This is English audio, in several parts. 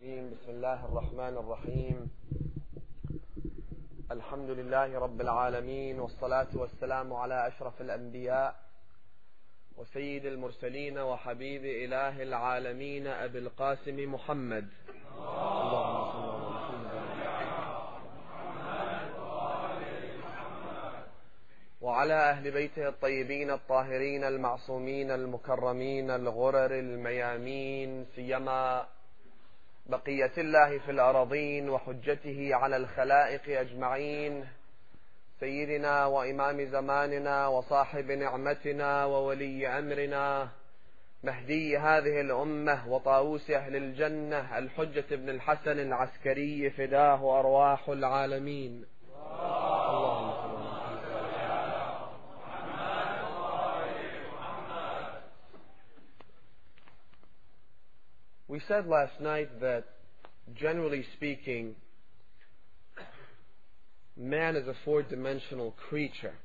بسم الله الرحمن الرحيم. الحمد لله رب العالمين، والصلاة والسلام على أشرف الأنبياء وسيد المرسلين وحبيب إله العالمين أبي القاسم محمد. اللهم صل على محمد وعلى أهل بيته الطيبين الطاهرين المعصومين المكرمين الغرر الميامين، سيما بقية الله في الأراضين وحجته على الخلائق أجمعين، سيدنا وإمام زماننا وصاحب نعمتنا وولي أمرنا مهدي هذه الأمة وطاووس أهل الجنة الحجة بن الحسن العسكري، فداه أرواح العالمين. We said last night that, generally speaking, man is a four-dimensional creature.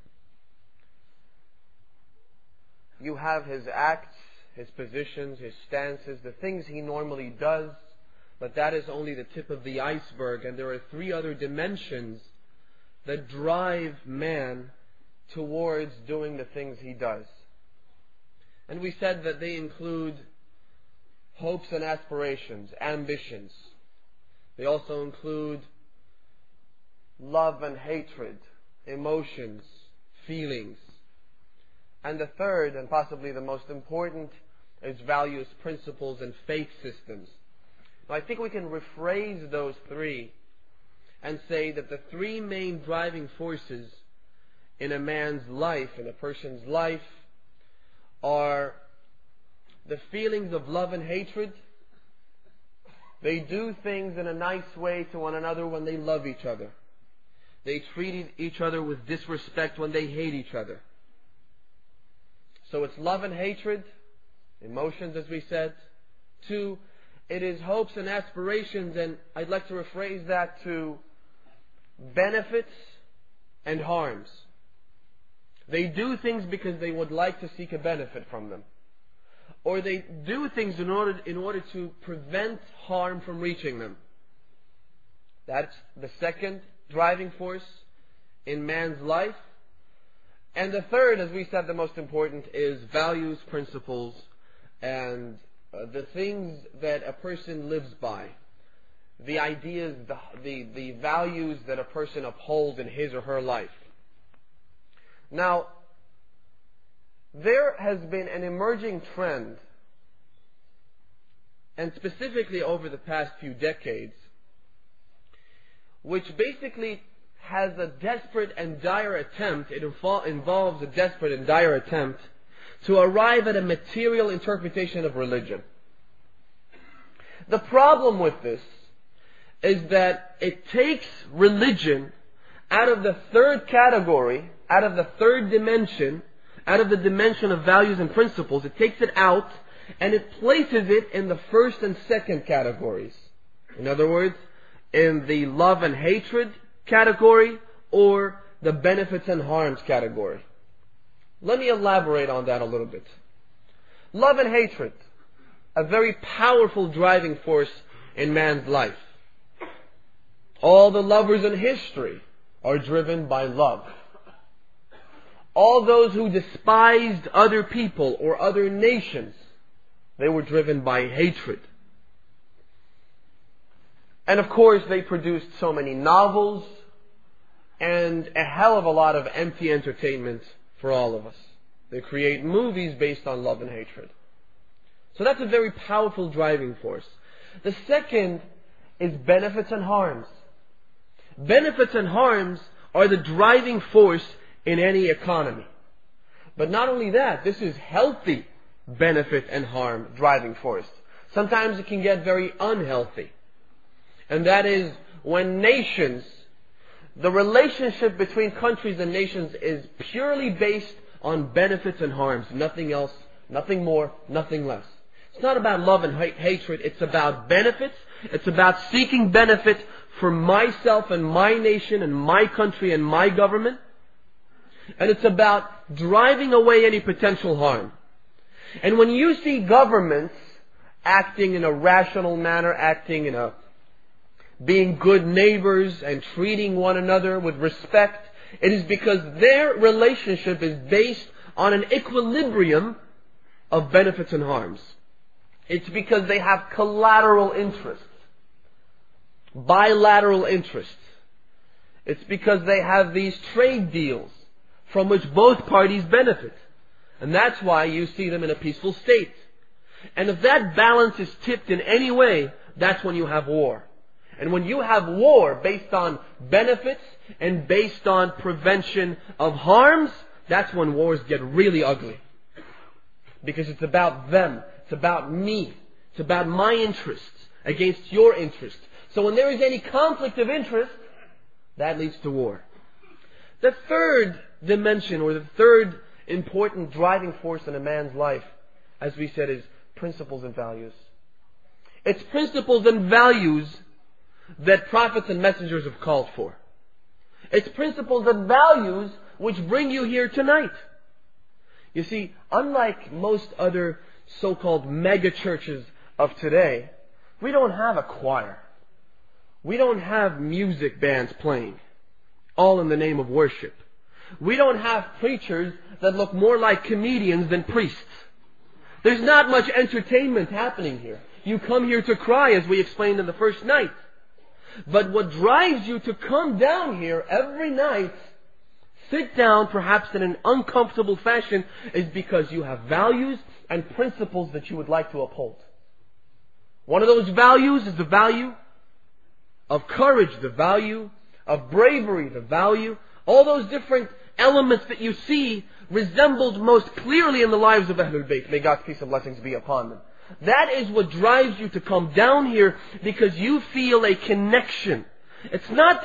You have his acts, his positions, his stances, the things he normally does, but that is only the tip of the iceberg, and there are three other dimensions that drive man towards doing the things he does. And we said that they include hopes and aspirations, ambitions. They also include love and hatred, emotions, feelings. And the third, and possibly the most important, is values, principles, and faith systems. Now, I think we can rephrase those three and say that the three main driving forces in a man's life, in a person's life, are the feelings of love and hatred. They do things in a nice way to one another when they love each other. They treat each other with disrespect when they hate each other. So it's love and hatred, emotions as we said. 2, it is hopes and aspirations, and I'd like to rephrase that to benefits and harms. They do things because they would like to seek a benefit from them, or they do things in order to prevent harm from reaching them. That's the second driving force in man's life. And the third, as we said, the most important, is values, principles, and the things that a person lives by. The ideas, the values that a person upholds in his or her life. Now, there has been an emerging trend, and specifically over the past few decades, which basically has a desperate and dire attempt, it involves a desperate and dire attempt to arrive at a material interpretation of religion. The problem with this is that it takes religion out of the third category, out of the third dimension, out of the dimension of values and principles. It takes it out and it places it in the first and second categories. In other words, in the love and hatred category or the benefits and harms category. Let me elaborate on that a little bit. Love and hatred, a very powerful driving force in man's life. All the lovers in history are driven by love. All those who despised other people or other nations, they were driven by hatred. And of course, they produced so many novels and a hell of a lot of empty entertainment for all of us. They create movies based on love and hatred. So that's a very powerful driving force. The second is benefits and harms. Benefits and harms are the driving force in any economy. But not only that, this is healthy benefit and harm driving force. Sometimes it can get very unhealthy. And that is when nations, the relationship between countries and nations is purely based on benefits and harms. Nothing else, nothing more, nothing less. It's not about love and hatred. It's about benefits. It's about seeking benefit for myself and my nation and my country and my government. And it's about driving away any potential harm. And when you see governments acting in a rational manner, being good neighbors and treating one another with respect. It is because their relationship is based on an equilibrium of benefits and harms. It's because they have collateral interests, bilateral interests. It's because they have these trade deals from which both parties benefit. And that's why you see them in a peaceful state. And if that balance is tipped in any way, that's when you have war. And when you have war based on benefits and based on prevention of harms, that's when wars get really ugly. Because it's about them. It's about me. It's about my interests against your interests. So when there is any conflict of interest, that leads to war. The third dimension, or the third important driving force in a man's life, as we said, is principles and values. It's principles and values that prophets and messengers have called for. It's principles and values which bring you here tonight. You see, unlike most other so-called mega churches of today, we don't have a choir. We don't have music bands playing, all in the name of worship. We don't have preachers that look more like comedians than priests. There's not much entertainment happening here. You come here to cry, as we explained in the first night. But what drives you to come down here every night, sit down perhaps in an uncomfortable fashion, is because you have values and principles that you would like to uphold. One of those values is the value of courage, the value of bravery, the value, all those different elements that you see resembled most clearly in the lives of Ahlul Bayt. May God's peace and blessings be upon them. That is what drives you to come down here, because you feel a connection. It's not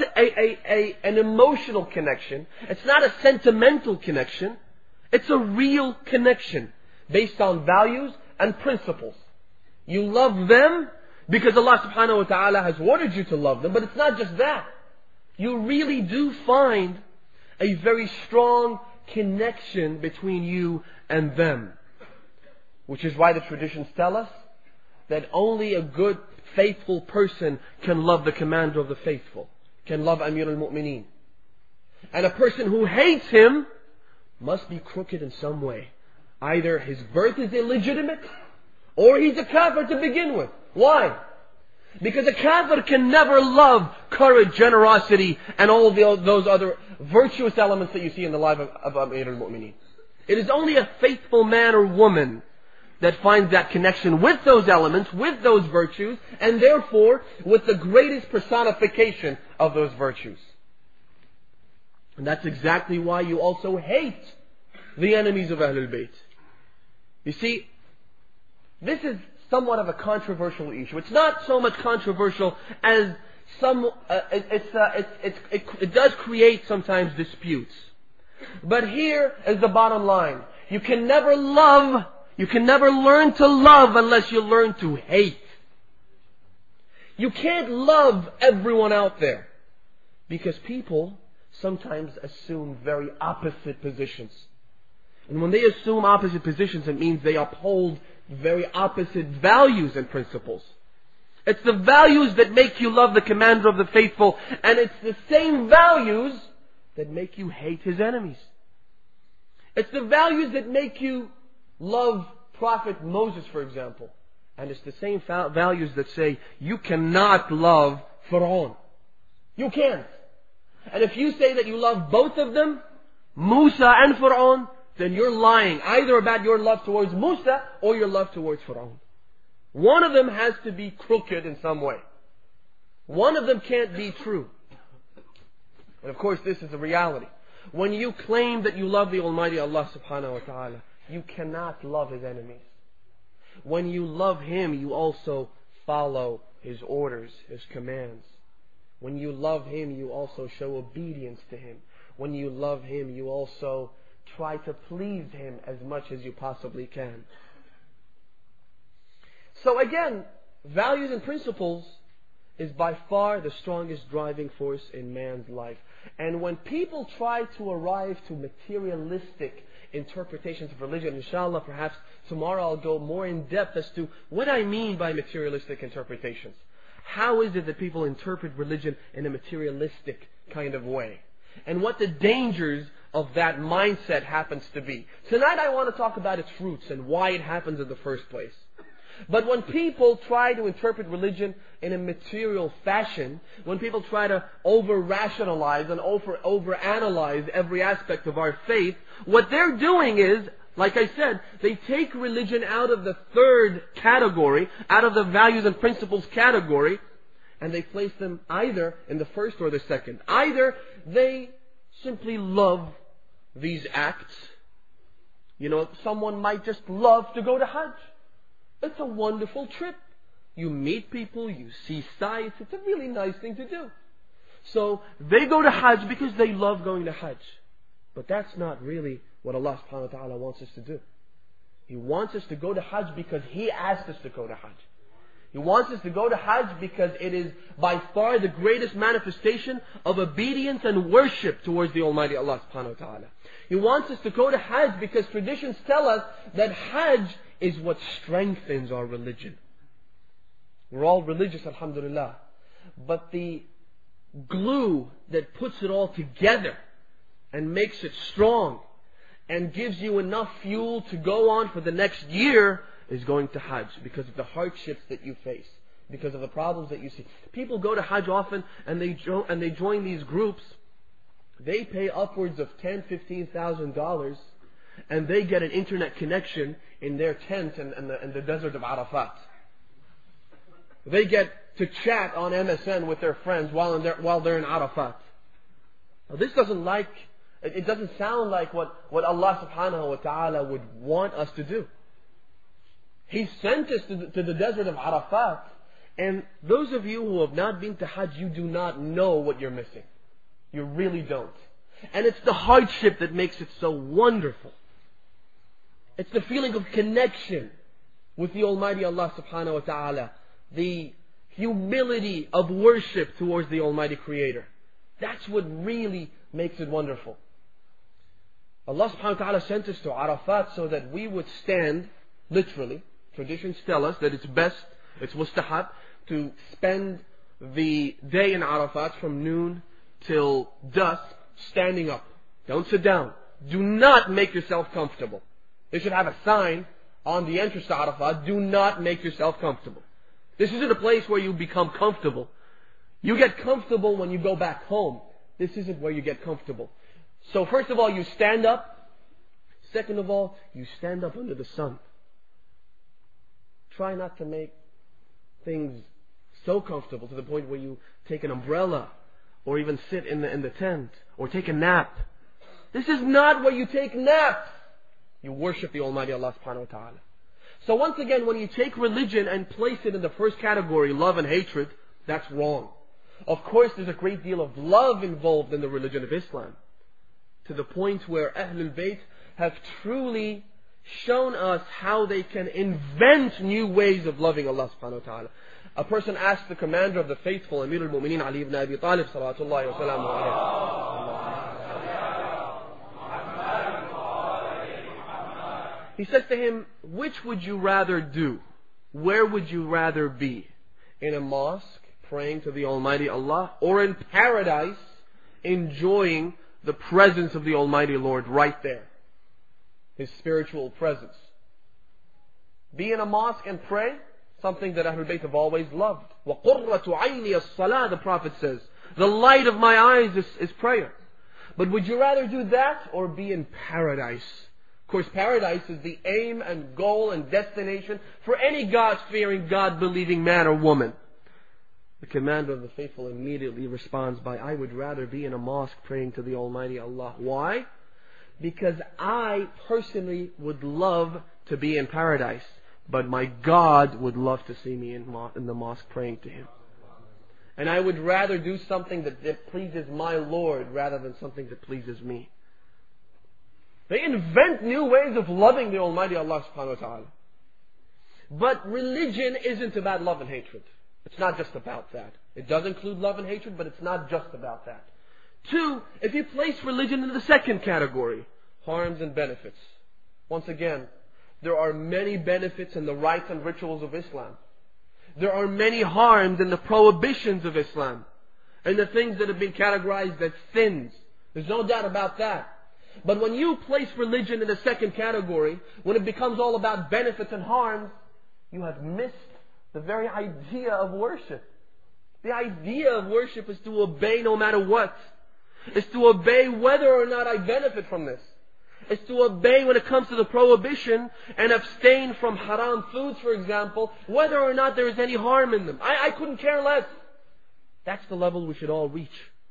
an emotional connection. It's not a sentimental connection. It's a real connection based on values and principles. You love them because Allah subhanahu wa ta'ala has ordered you to love them, but it's not just that. You really do find a very strong connection between you and them. Which is why the traditions tell us that only a good, faithful person can love the commander of the faithful, can love Amir al-Mu'mineen. And a person who hates him must be crooked in some way. Either his birth is illegitimate, or he's a kafir to begin with. Why? Because a kafir can never love courage, generosity, and all those other virtuous elements that you see in the life of Amir al-Mu'mineen. It is only a faithful man or woman that finds that connection with those elements, with those virtues, and therefore with the greatest personification of those virtues. And that's exactly why you also hate the enemies of Ahlul Bayt. You see, this is somewhat of a controversial issue. It's not so much controversial as it does create sometimes disputes. But here is the bottom line. You can never learn to love unless you learn to hate. You can't love everyone out there, because people sometimes assume very opposite positions. And when they assume opposite positions, it means they uphold very opposite values and principles. It's the values that make you love the commander of the faithful, and it's the same values that make you hate his enemies. It's the values that make you love Prophet Moses, for example. And it's the same values that say you cannot love Pharaoh. You can't. And if you say that you love both of them, Musa and Pharaoh, then you're lying either about your love towards Musa or your love towards Pharaoh. One of them has to be crooked in some way. One of them can't be true. And of course this is a reality. When you claim that you love the Almighty Allah subhanahu wa ta'ala, you cannot love His enemies. When you love Him, you also follow His orders, His commands. When you love Him, you also show obedience to Him. When you love Him, you also try to please Him as much as you possibly can. So again, values and principles is by far the strongest driving force in man's life. And when people try to arrive to materialistic, interpretations of religion. Inshallah, perhaps tomorrow I'll go more in depth as to what I mean by materialistic interpretations. How is it that people interpret religion in a materialistic kind of way? And what the dangers of that mindset happens to be. Tonight I want to talk about its roots and why it happens in the first place. But when people try to interpret religion in a material fashion, when people try to over-rationalize and over-analyze every aspect of our faith, what they're doing is, like I said, they take religion out of the third category, out of the values and principles category, and they place them either in the first or the second. Either they simply love these acts. You know, someone might just love to go to Hajj. It's a wonderful trip. You meet people, you see sights. It's a really nice thing to do. So they go to Hajj because they love going to Hajj. But that's not really what Allah subhanahu wa ta'ala wants us to do. He wants us to go to Hajj because He asked us to go to Hajj. He wants us to go to Hajj because it is by far the greatest manifestation of obedience and worship towards the Almighty Allah subhanahu wa ta'ala. He wants us to go to Hajj because traditions tell us that Hajj is what strengthens our religion. We're all religious, alhamdulillah. But the glue that puts it all together and makes it strong and gives you enough fuel to go on for the next year is going to Hajj, because of the hardships that you face, because of the problems that you see. People go to Hajj often and they join these groups. They pay upwards of $10,000, $15,000 and they get an internet connection in their tent in the desert of Arafat. They get to chat on MSN with their friends while they're in Arafat. Now, it doesn't sound like what Allah subhanahu wa ta'ala would want us to do. He sent us to the desert of Arafat, and those of you who have not been to Hajj, you do not know what you're missing. You really don't. And it's the hardship that makes it so wonderful. It's the feeling of connection with the Almighty Allah subhanahu wa ta'ala. The humility of worship towards the Almighty Creator. That's what really makes it wonderful. Allah subhanahu wa ta'ala sent us to Arafat so that we would stand, literally, traditions tell us that it's best, it's mustahab, to spend the day in Arafat from noon till dusk standing up. Don't sit down. Do not make yourself comfortable. They should have a sign on the entrance to Arafat, do not make yourself comfortable. This isn't a place where you become comfortable. You get comfortable when you go back home. This isn't where you get comfortable. So first of all, you stand up. Second of all, you stand up under the sun. Try not to make things so comfortable to the point where you take an umbrella or even sit in the tent or take a nap. This is not where you take naps. You worship the Almighty Allah subhanahu wa ta'ala. So once again, when you take religion and place it in the first category, love and hatred, that's wrong. Of course, there's a great deal of love involved in the religion of Islam, to the point where Ahlul Bayt have truly shown us how they can invent new ways of loving Allah subhanahu wa ta'ala. A person asked the commander of the faithful, Amir al-Mu'mineen Ali ibn Abi Talib, salawatullahi wa salamu alayhi. He says to him, which would you rather do? Where would you rather be? In a mosque, praying to the Almighty Allah, or in paradise, enjoying the presence of the Almighty Lord right there? His spiritual presence. Be in a mosque and pray, something that Ahlul Bayt have always loved. وَقُرَّةُ عَيْنِي الصَّلَاةِ, the Prophet says. The light of my eyes is prayer. But would you rather do that or be in paradise? Of course, paradise is the aim and goal and destination for any God-fearing, God-believing man or woman. The commander of the faithful immediately responds by, I would rather be in a mosque praying to the Almighty Allah. Why? Because I personally would love to be in paradise, but my God would love to see me in the mosque praying to Him. And I would rather do something that pleases my Lord rather than something that pleases me. They invent new ways of loving the Almighty Allah subhanahu wa ta'ala. But religion isn't about love and hatred. It's not just about that. It does include love and hatred, but it's not just about that. Two, if you place religion in the second category, harms and benefits. Once again, there are many benefits in the rites and rituals of Islam. There are many harms in the prohibitions of Islam, and the things that have been categorized as sins. There's no doubt about that. But when you place religion in the second category, when it becomes all about benefits and harms, you have missed the very idea of worship. The idea of worship is to obey no matter what. It's to obey whether or not I benefit from this. It's to obey when it comes to the prohibition and abstain from haram foods, for example, whether or not there is any harm in them. I couldn't care less. That's the level we should all reach.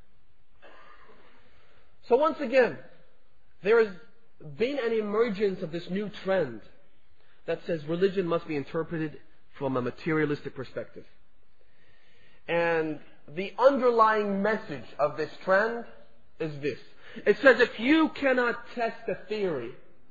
So once again, there has been an emergence of this new trend that says religion must be interpreted from a materialistic perspective. And the underlying message of this trend is this. It says if you cannot test a theory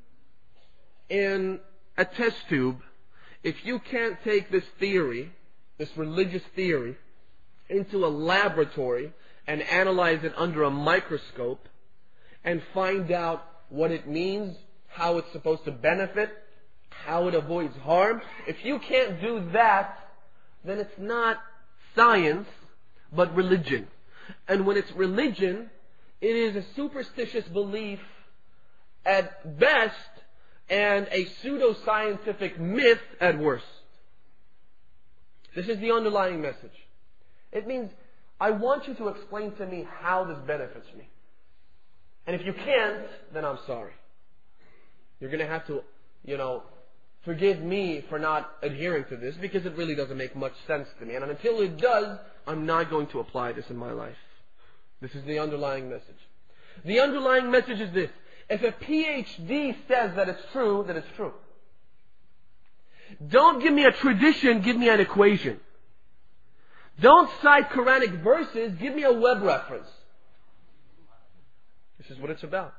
in a test tube, if you can't take this theory, this religious theory, into a laboratory and analyze it under a microscope and find out what it means, how it's supposed to benefit, how it avoids harm, if you can't do that, then it's not science, but religion. And when it's religion, it is a superstitious belief at best and a pseudo-scientific myth at worst. This is the underlying message. It means, I want you to explain to me how this benefits me. And if you can't, then I'm sorry. You're going to have to, forgive me for not adhering to this because it really doesn't make much sense to me. And until it does, I'm not going to apply this in my life. This is the underlying message. The underlying message is this. If a PhD says that it's true, then it's true. Don't give me a tradition, give me an equation. Don't cite Quranic verses, give me a web reference. This is what it's about.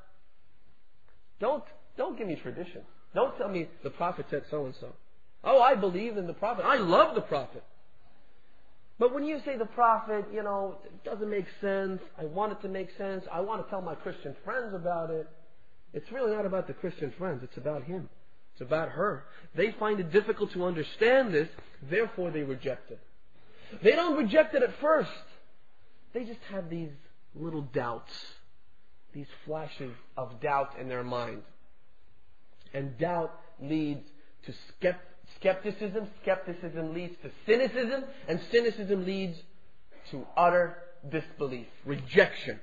Don't give me tradition. Don't tell me the Prophet said so and so. Oh, I believe in the Prophet. I love the Prophet. But when you say the Prophet, it doesn't make sense. I want it to make sense. I want to tell my Christian friends about it. It's really not about the Christian friends. It's about him. It's about her. They find it difficult to understand this. Therefore, they reject it. They don't reject it at first. They just have these little doubts. These flashes of doubt in their mind. And doubt leads to skepticism. Skepticism leads to cynicism. And cynicism leads to utter disbelief, rejection.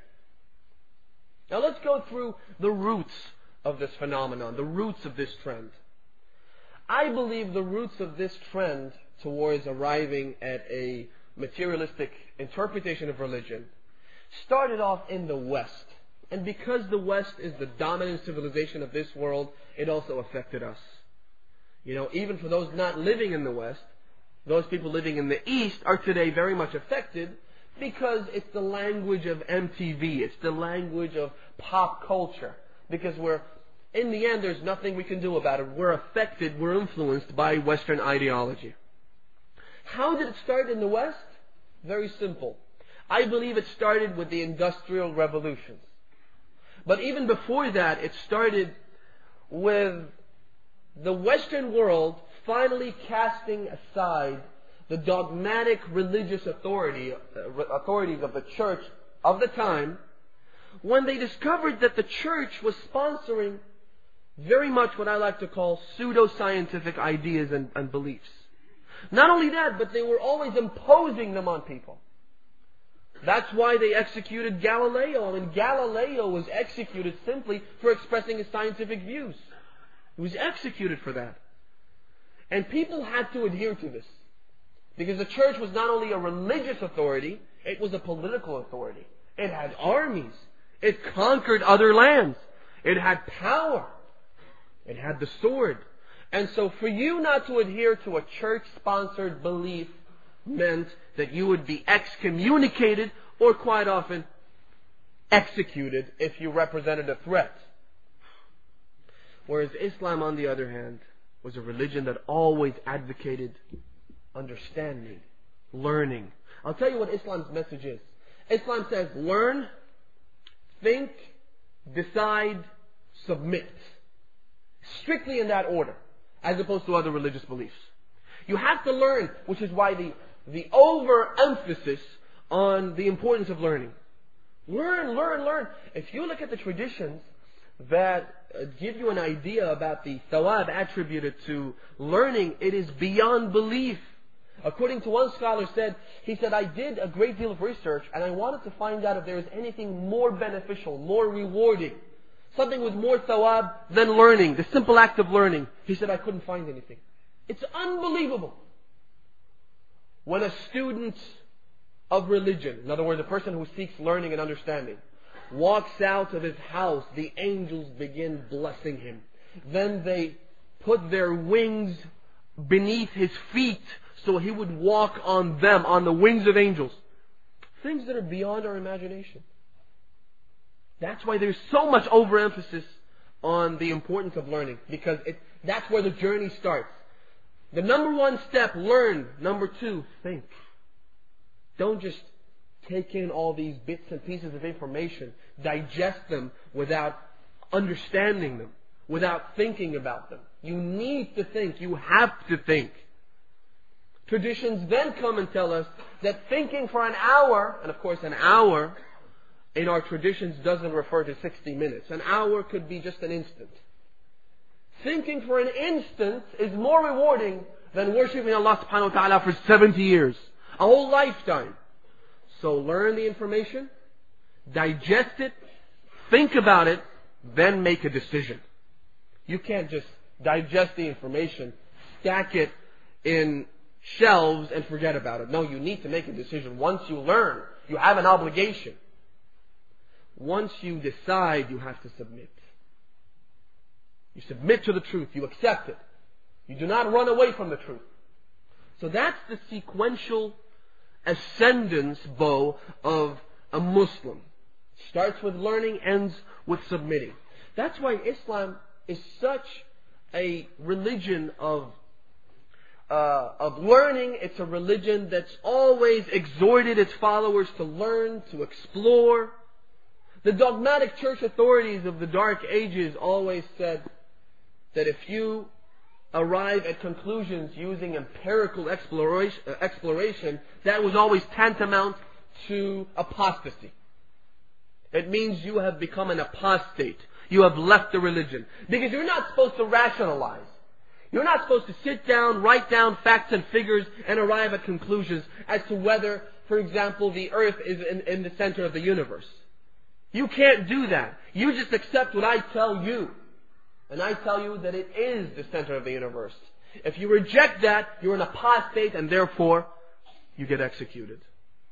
Now let's go through the roots of this phenomenon, the roots of this trend. I believe the roots of this trend towards arriving at a materialistic interpretation of religion started off in the West. And because the West is the dominant civilization of this world, it also affected us. Even for those not living in the West, those people living in the East are today very much affected because it's the language of MTV. It's the language of pop culture. Because in the end, there's nothing we can do about it. We're affected, we're influenced by Western ideology. How did it start in the West? Very simple. I believe it started with the Industrial Revolutions. But even before that, it started with the Western world finally casting aside the dogmatic religious authorities of the church of the time, when they discovered that the church was sponsoring very much what I like to call pseudo-scientific ideas and beliefs. Not only that, but they were always imposing them on people. That's why they executed Galileo. And Galileo was executed simply for expressing his scientific views. He was executed for that. And people had to adhere to this. Because the church was not only a religious authority, it was a political authority. It had armies. It conquered other lands. It had power. It had the sword. And so for you not to adhere to a church-sponsored belief meant that you would be excommunicated or quite often executed if you represented a threat. Whereas Islam, on the other hand, was a religion that always advocated understanding, learning. I'll tell you what Islam's message is. Islam says, learn, think, decide, submit. Strictly in that order, as opposed to other religious beliefs. You have to learn, which is why the overemphasis on the importance of learning. Learn, learn, learn. If you look at the traditions that give you an idea about the thawab attributed to learning, it is beyond belief. According to one scholar he said, I did a great deal of research and I wanted to find out if there was anything more beneficial, more rewarding, something with more thawab than learning, the simple act of learning. He said, I couldn't find anything. It's unbelievable. When a student of religion, in other words, a person who seeks learning and understanding, walks out of his house, the angels begin blessing him. Then they put their wings beneath his feet so he would walk on them, on the wings of angels. Things that are beyond our imagination. That's why there's so much overemphasis on the importance of learning, because that's where the journey starts. The number one step, learn. Number two, think. Don't just take in all these bits and pieces of information, digest them without understanding them, without thinking about them. You need to think. You have to think. Traditions then come and tell us that thinking for an hour, and of course an hour in our traditions doesn't refer to 60 minutes. An hour could be just an instant. Thinking for an instant is more rewarding than worshipping Allah subhanahu wa ta'ala for 70 years. A whole lifetime. So learn the information, digest it, think about it, then make a decision. You can't just digest the information, stack it in shelves and forget about it. No, you need to make a decision. Once you learn, you have an obligation. Once you decide, you have to submit. You submit to the truth. You accept it. You do not run away from the truth. So that's the sequential ascendance bow of a Muslim. Starts with learning, ends with submitting. That's why Islam is such a religion of learning. It's a religion that's always exhorted its followers to learn, to explore. The dogmatic church authorities of the Dark Ages always said that if you arrive at conclusions using empirical exploration, that was always tantamount to apostasy. It means you have become an apostate. You have left the religion. Because you're not supposed to rationalize. You're not supposed to sit down, write down facts and figures, and arrive at conclusions as to whether, for example, the earth is in the center of the universe. You can't do that. You just accept what I tell you. And I tell you that it is the center of the universe. If you reject that, you're an apostate and therefore you get executed.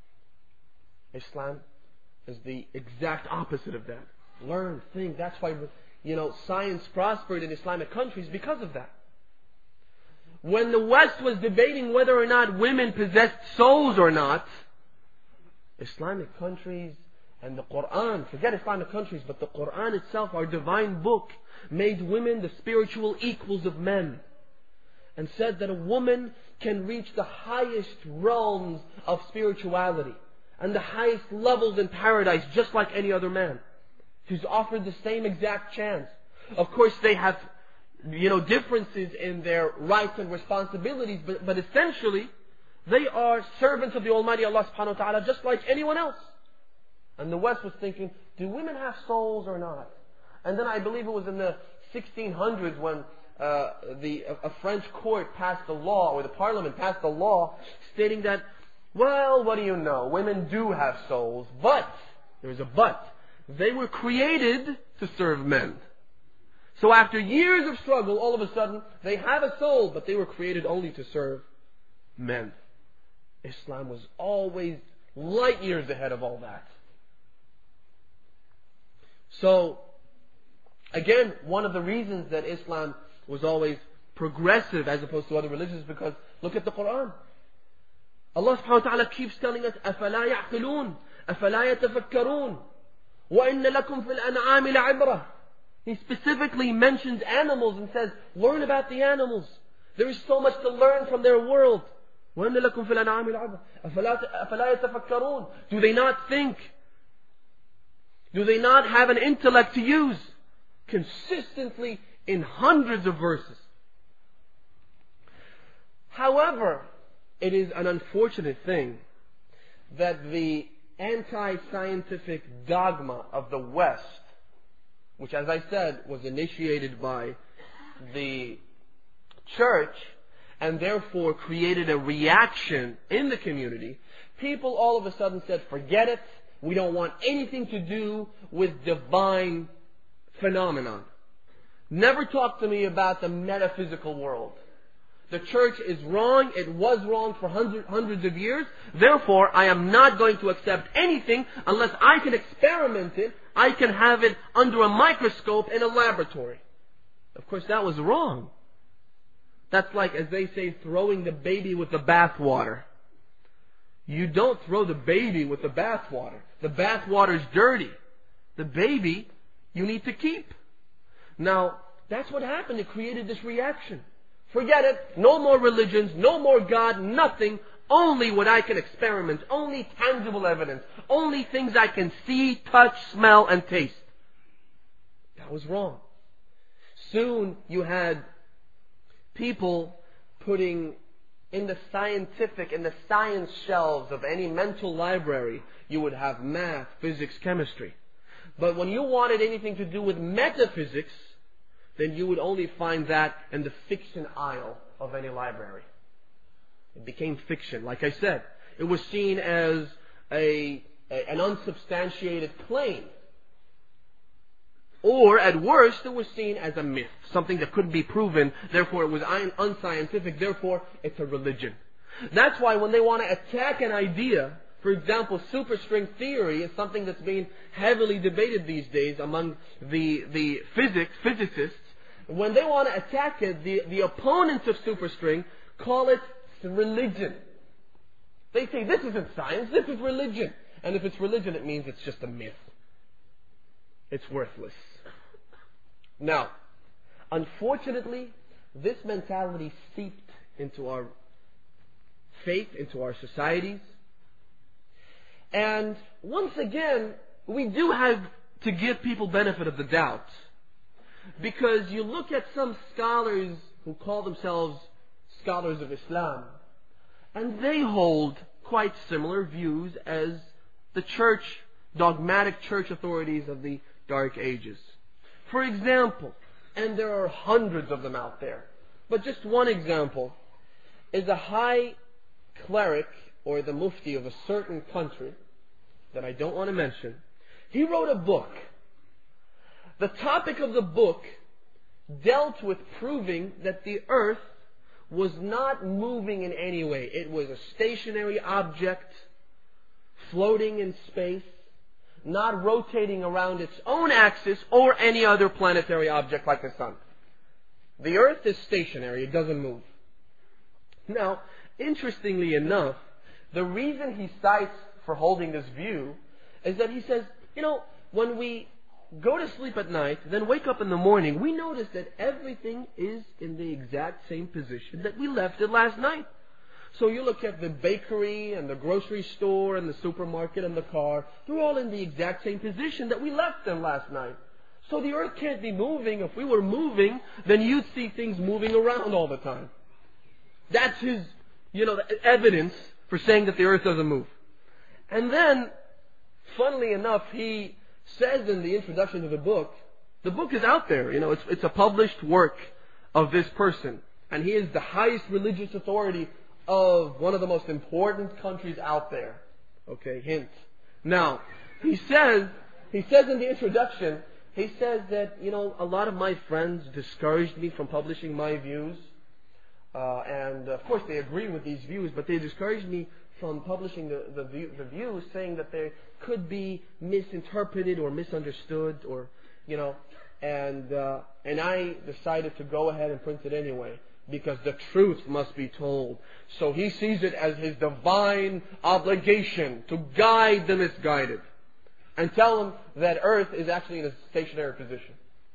Islam is the exact opposite of that. Learn, think. That's why, science prospered in Islamic countries because of that. When the West was debating whether or not women possessed souls or not, Islamic countries and the Quran, forget Islamic countries, but the Quran itself, our divine book, made women the spiritual equals of men. And said that a woman can reach the highest realms of spirituality and the highest levels in paradise just like any other man. She's offered the same exact chance. Of course they have, differences in their rights and responsibilities, but essentially they are servants of the Almighty Allah subhanahu wa ta'ala just like anyone else. And the West was thinking, do women have souls or not? And then I believe it was in the 1600s when a French court passed a law, or the parliament passed a law stating that, well, what do you know? Women do have souls, but, there's a but, they were created to serve men. So after years of struggle, all of a sudden, they have a soul, but they were created only to serve men. Islam was always light years ahead of all that. So, again, one of the reasons that Islam was always progressive as opposed to other religions is because, look at the Quran. Allah subhanahu wa ta'ala keeps telling us, أَفَلَا يَعْقِلُونَ أَفَلَا يَتَفَكَّرُونَ وَإِنَّ لَكُمْ فِي الْأَنْعَامِ لَعِبْرَةً. He specifically mentions animals and says, learn about the animals. There is so much to learn from their world. وَإِنَّ لَكُمْ فِي الْأَنْعَامِ لَعِبْرَةً أَفَلَا يَتَفَكَّرُونَ. Do they not think? Do they not have an intellect to use? consistently in hundreds of verses. However, it is an unfortunate thing that the anti-scientific dogma of the West, which, as I said, was initiated by the church and therefore created a reaction in the community, people all of a sudden said, forget it, we don't want anything to do with divine phenomenon. Never talk to me about the metaphysical world. The church is wrong. It was wrong for hundreds of years. Therefore, I am not going to accept anything unless I can experiment it. I can have it under a microscope in a laboratory. Of course, that was wrong. That's like, as they say, throwing the baby with the bathwater. You don't throw the baby with the bathwater. The bathwater is dirty. The baby you need to keep. Now, that's what happened. It created this reaction. Forget it. No more religions. No more God. Nothing. Only what I can experiment. Only tangible evidence. Only things I can see, touch, smell, and taste. That was wrong. Soon you had people putting in the scientific, in the science shelves of any mental library, you would have math, physics, chemistry. But when you wanted anything to do with metaphysics, then you would only find that in the fiction aisle of any library. It became fiction. Like I said, it was seen as an unsubstantiated claim. Or, at worst, it was seen as a myth, something that couldn't be proven, therefore it was unscientific, therefore it's a religion. That's why when they want to attack an idea, for example, superstring theory is something that's being heavily debated these days among the physicists. When they want to attack it, the opponents of superstring call it religion. They say, this isn't science, this is religion. And if it's religion, it means it's just a myth. It's worthless. Now, unfortunately, this mentality seeped into our faith, into our societies. And once again, we do have to give people benefit of the doubt. Because you look at some scholars who call themselves scholars of Islam, and they hold quite similar views as the church, dogmatic church authorities of the Dark Ages. For example, and there are hundreds of them out there, but just one example is a high cleric or the mufti of a certain country that I don't want to mention. He wrote a book. The topic of the book dealt with proving that the earth was not moving in any way. It was a stationary object floating in space, not rotating around its own axis or any other planetary object like the sun. The earth is stationary, it doesn't move. Now, interestingly enough, the reason he cites for holding this view is that he says, when we go to sleep at night, then wake up in the morning, we notice that everything is in the exact same position that we left it last night. So you look at the bakery and the grocery store and the supermarket and the car, they're all in the exact same position that we left them last night. So the earth can't be moving. If we were moving, then you'd see things moving around all the time. That's his, evidence for saying that the earth doesn't move. And then, funnily enough, he says in the introduction to the book is out there. It's a published work of this person. And he is the highest religious authority of one of the most important countries out there. Okay, hint. Now, he says in the introduction, he says that, a lot of my friends discouraged me from publishing my views. And of course they agree with these views, but they discouraged me from publishing the views, saying that they could be misinterpreted or misunderstood, or, and I decided to go ahead and print it anyway, because the truth must be told. So he sees it as his divine obligation to guide the misguided and tell them that earth is actually in a stationary position.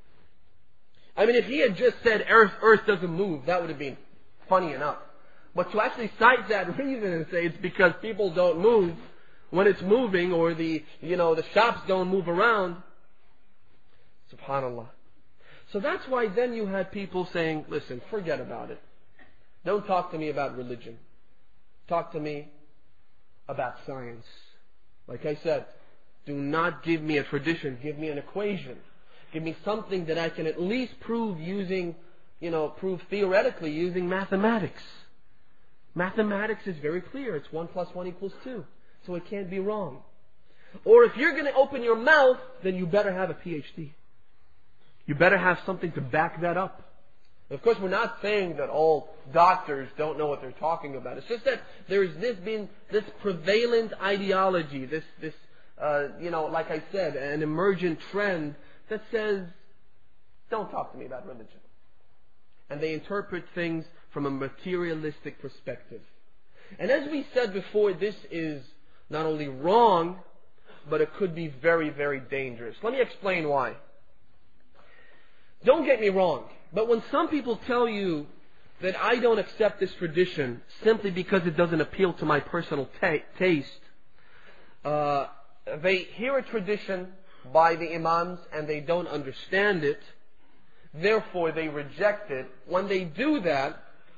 I mean, if he had just said earth doesn't move, that would have been funny enough. But to actually cite that reason and say it's because people don't move when it's moving, or the shops don't move around, subhanallah. So that's why then you had people saying, listen, forget about it. Don't talk to me about religion. Talk to me about science. Like I said, do not give me a tradition, give me an equation. Give me something that I can at least prove using, prove theoretically using mathematics. Mathematics is very clear. It's 1 + 1 = 2. So it can't be wrong. Or if you're going to open your mouth, then you better have a PhD. You better have something to back that up. Of course, we're not saying that all doctors don't know what they're talking about. It's just that there's this prevalent ideology, this like I said, an emergent trend that says, don't talk to me about religion. And they interpret things from a materialistic perspective. And as we said before, this is not only wrong, but it could be very, very dangerous. Let me explain why. Don't get me wrong, but when some people tell you that I don't accept this tradition simply because it doesn't appeal to my personal taste, they hear a tradition by the imams and they don't understand it, therefore they reject it. When they do that,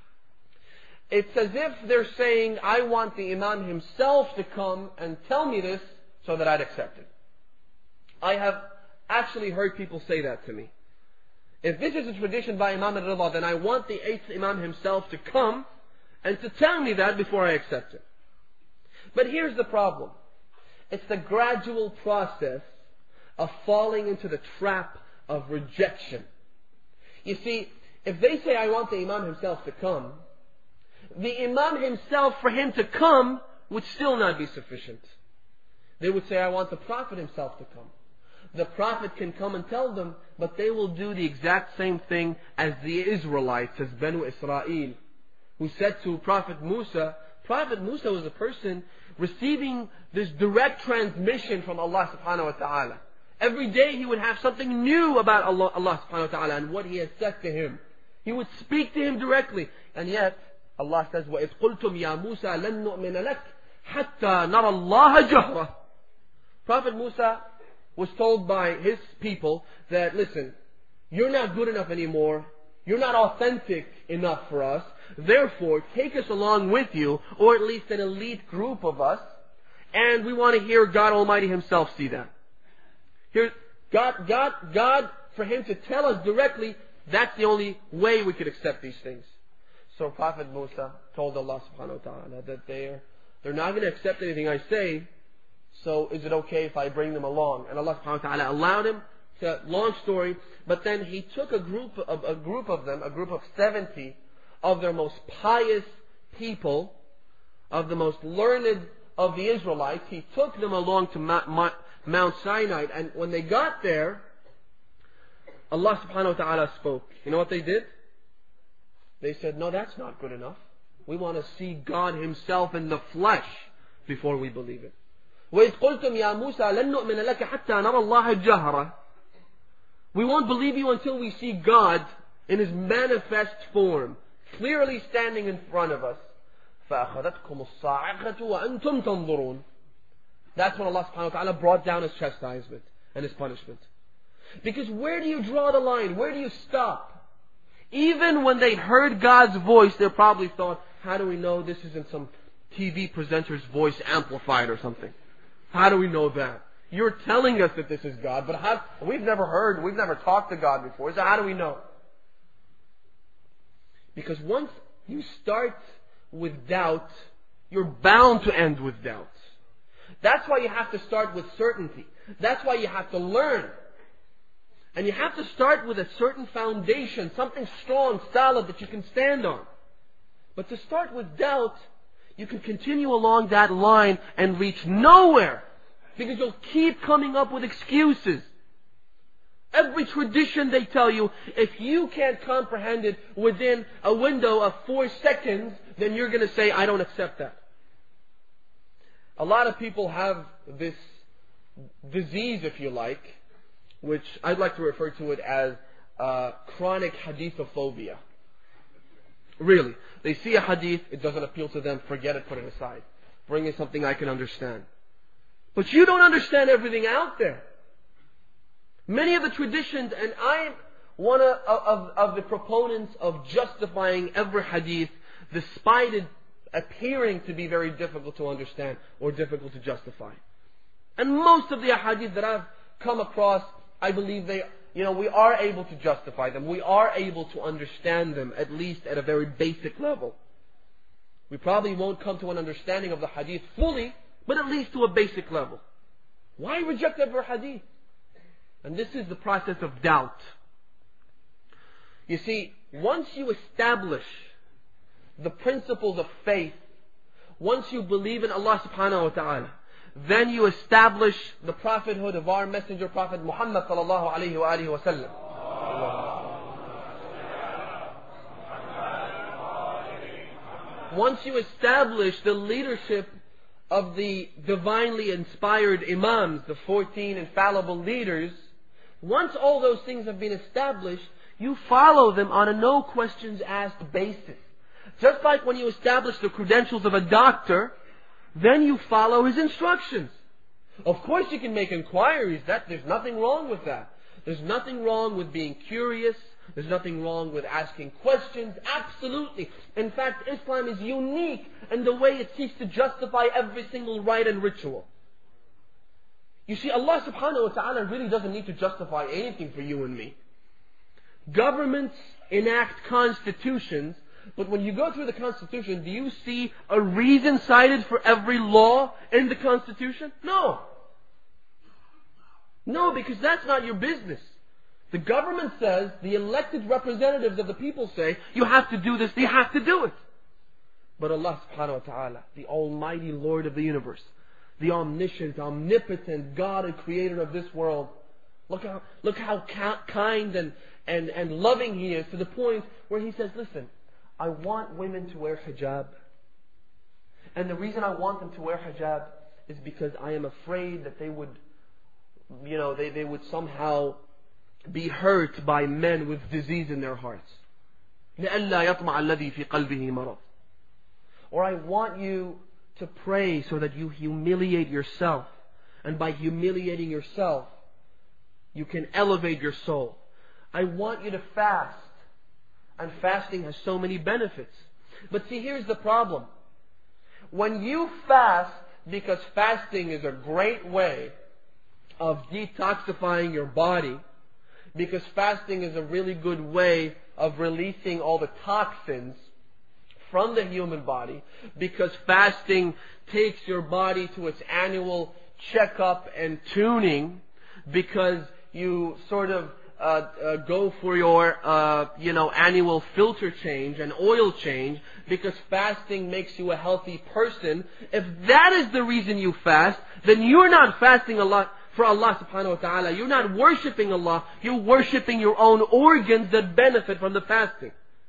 it's as if they're saying, I want the imam himself to come and tell me this so that I'd accept it. I have actually heard people say that to me. If this is a tradition by Imam al-Rida, then I want the 8th Imam himself to come and to tell me that before I accept it. But here's the problem. It's the gradual process of falling into the trap of rejection. You see, if they say, I want the Imam himself to come, the Imam himself, for him to come, would still not be sufficient. They would say, I want the Prophet himself to come. The Prophet can come and tell them, but they will do the exact same thing as the Israelites, as Banu Israel, who said to Prophet Musa was a person receiving this direct transmission from Allah subhanahu wa ta'ala. Every day he would have something new about Allah subhanahu wa ta'ala and what He has said to him. He would speak to him directly. And yet, Allah says, وَإِذْ قُلْتُمْ يَا مُوسَى لَن نُؤْمِنَ لَكَ حَتَّى نَرَى اللَّهَ جَهْرًا. Prophet Musa was told by his people that, listen, you're not good enough anymore. You're not authentic enough for us. Therefore, take us along with you, or at least an elite group of us, and we want to hear God Almighty Himself see that. Here, God, for Him to tell us directly, that's the only way we could accept these things. So Prophet Musa told Allah subhanahu wa ta'ala that they're not going to accept anything I say, so is it okay if I bring them along? And Allah subhanahu wa ta'ala allowed him to, long story, but then He took a group of 70 of their most pious people, of the most learned of the Israelites. He took them along to Mount Sinai, and when they got there, Allah subhanahu wa ta'ala spoke. You know what they did? They said, no, that's not good enough. We want to see God Himself in the flesh before we believe it. وَإِذْ قُلْتُمْ يَا مُوسَى لَن نُؤْمِنَ لَكَ حَتَّى نَرَى اللَّهَ جَهْرًا. We won't believe you until we see God in His manifest form, clearly standing in front of us. فَأَخَذَتْكُمُ الصَّاعِقَةُ وَأَنْتُمْ تَنْظُرُونَ. That's when Allah subhanahu wa ta'ala brought down His chastisement and His punishment. Because where do you draw the line? Where do you stop? Even when they heard God's voice, they probably thought, how do we know this isn't some TV presenter's voice amplified or something? How do we know that? You're telling us that this is God, but we've never talked to God before, so how do we know? Because once you start with doubt, you're bound to end with doubt. That's why you have to start with certainty. That's why you have to learn. And you have to start with a certain foundation, something strong, solid that you can stand on. But to start with doubt, you can continue along that line and reach nowhere. Because you'll keep coming up with excuses. Every tradition they tell you, if you can't comprehend it within a window of 4 seconds, then you're going to say, I don't accept that. A lot of people have this disease, if you like, which I'd like to refer to it as chronic hadithophobia. Really. They see a hadith, it doesn't appeal to them, forget it, put it aside. Bring me something I can understand. But you don't understand everything out there. Many of the traditions, and I'm one of the proponents of justifying every hadith, despite it appearing to be very difficult to understand or difficult to justify. And most of the hadith that I've come across, I believe we are able to justify them. We are able to understand them, at least at a very basic level. We probably won't come to an understanding of the hadith fully, but at least to a basic level. Why reject every hadith? And this is the process of doubt. You see, once you establish the principles of faith, once you believe in Allah subhanahu wa ta'ala, then you establish the prophethood of our messenger Prophet Muhammad sallallahu alayhi wa alihi wa sallam. Once you establish the leadership of the divinely inspired imams, the 14 infallible leaders, once all those things have been established, you follow them on a no questions asked basis. Just like when you establish the credentials of a doctor, then you follow his instructions. Of course you can make inquiries. There's nothing wrong with that. There's nothing wrong with being curious. There's nothing wrong with asking questions. Absolutely. In fact, Islam is unique in the way it seeks to justify every single rite and ritual. You see, Allah subhanahu wa ta'ala really doesn't need to justify anything for you and me. Governments enact constitutions, but when you go through the Constitution, do you see a reason cited for every law in the Constitution? No. No, because that's not your business. The government says, the elected representatives of the people say, you have to do this, you have to do it. But Allah subhanahu wa ta'ala, the Almighty Lord of the universe, the omniscient, omnipotent God and creator of this world, look how kind and loving He is, to the point where He says, listen, I want women to wear hijab. And the reason I want them to wear hijab is because I am afraid that they would, they would somehow be hurt by men with disease in their hearts. لِأَلَّا يَطْمَعَ الَّذِي فِي قَلْبِهِ مَرَضٍ. Or I want you to pray so that you humiliate yourself. And by humiliating yourself, you can elevate your soul. I want you to fast. And fasting has so many benefits. But see, here's the problem. When you fast, because fasting is a great way of detoxifying your body, because fasting is a really good way of releasing all the toxins from the human body, because fasting takes your body to its annual checkup and tuning, because you sort of go for your annual filter change and oil change, because fasting makes you a healthy person. If that is the reason you fast, then you're not fasting for Allah subhanahu wa ta'ala. You're not worshipping Allah. You're worshipping your own organs that benefit from the fasting.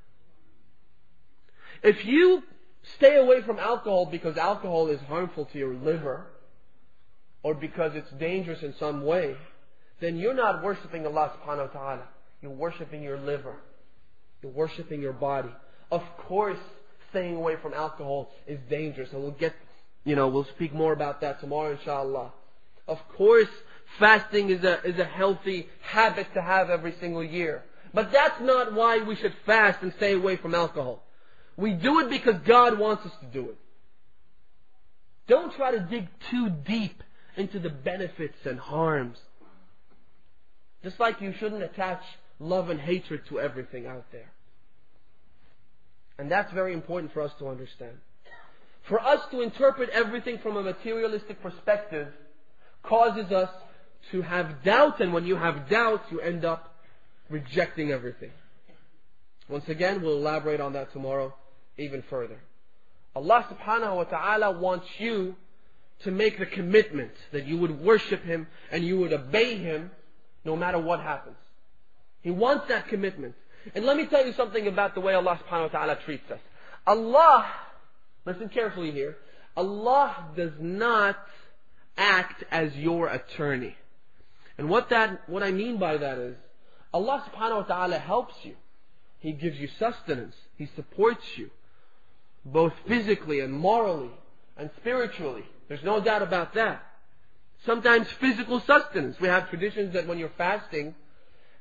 If you stay away from alcohol because alcohol is harmful to your liver, or because it's dangerous in some way, then you're not worshipping Allah subhanahu wa ta'ala. You're worshipping your liver. You're worshipping your body. Of course, staying away from alcohol is dangerous. And we'll speak more about that tomorrow, inshallah. Of course, fasting is a healthy habit to have every single year. But that's not why we should fast and stay away from alcohol. We do it because God wants us to do it. Don't try to dig too deep into the benefits and harms. Just like you shouldn't attach love and hatred to everything out there. And that's very important for us to understand. For us to interpret everything from a materialistic perspective causes us to have doubt, and when you have doubt, you end up rejecting everything. Once again, we'll elaborate on that tomorrow even further. Allah subhanahu wa ta'ala wants you to make the commitment that you would worship Him and you would obey Him no matter what happens. He wants that commitment. And let me tell you something about the way Allah subhanahu wa ta'ala treats us. Allah, listen carefully here, Allah does not act as your attorney. And what I mean by that is, Allah subhanahu wa ta'ala helps you. He gives you sustenance. He supports you, both physically and morally and spiritually. There's no doubt about that. Sometimes physical sustenance. We have traditions that when you're fasting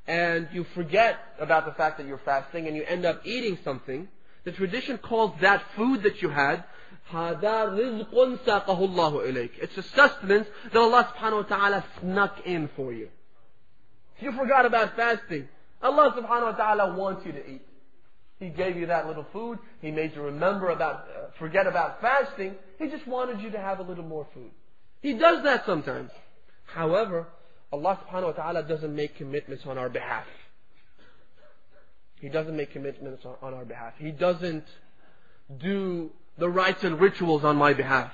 and you forget about the fact that you're fasting and you end up eating something, the tradition calls that food that you had, هَذَا رِزْقٌ سَاقَهُ اللَّهُ إِلَيْكَ. It's a sustenance that Allah subhanahu wa ta'ala snuck in for you. You forgot about fasting. Allah subhanahu wa ta'ala wants you to eat. He gave you that little food. He made you forget about fasting. He just wanted you to have a little more food. He does that sometimes. However, Allah subhanahu wa ta'ala doesn't make commitments on our behalf. He doesn't make commitments on our behalf. He doesn't do the rites and rituals on my behalf.